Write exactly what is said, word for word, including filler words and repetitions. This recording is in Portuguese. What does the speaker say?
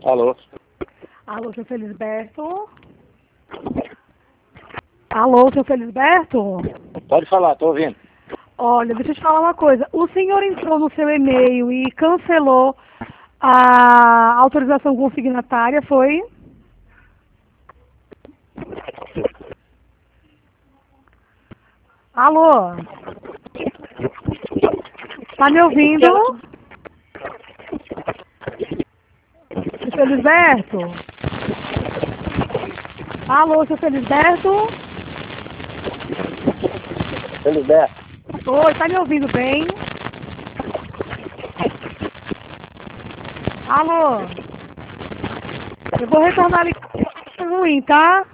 Alô? Alô, seu Felisberto? Alô, seu Felisberto? Pode falar, tô ouvindo. Olha, deixa eu te falar uma coisa. O senhor entrou no seu e-mail e cancelou a autorização consignatária, foi? Alô? Tá me ouvindo? Seu Felisberto? Alô, seu Felisberto? Felisberto. Oi, tá me ouvindo bem? Alô? Eu vou retornar ali ruim, tá?